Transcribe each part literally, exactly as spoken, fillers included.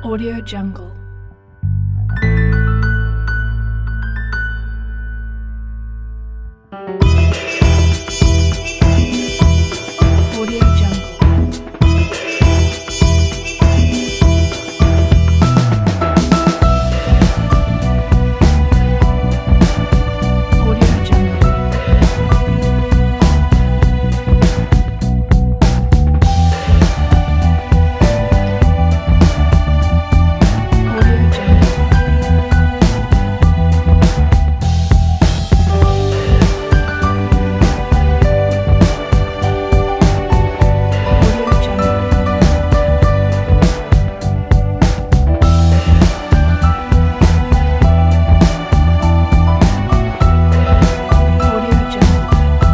Audio Jungle. Audio Jungle. Audio Jungle. Audio Jungle. Audio Jungle. Audio Jungle.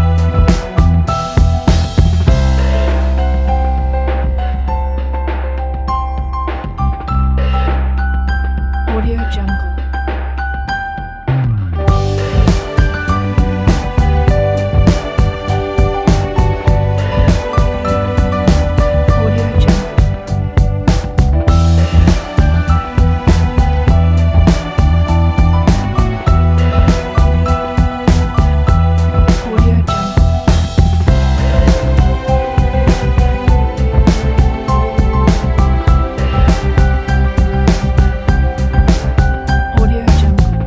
Audio Jungle. Audio Jungle. Audio Jungle. Audio Jungle.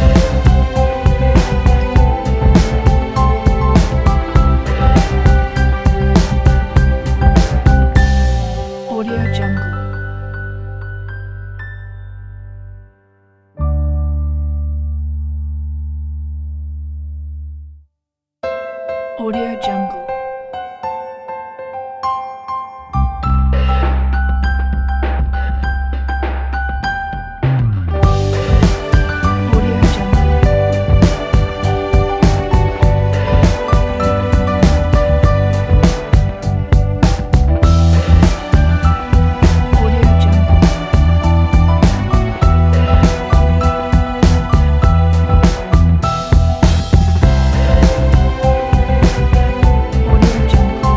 Audio Jungle. Audio Jungle. Audio Jungle. Audio Jungle. Audio Jungle.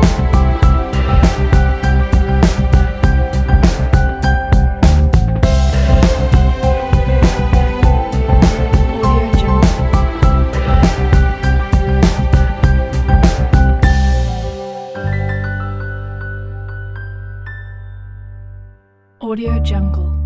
Audio Jungle. Audio Jungle.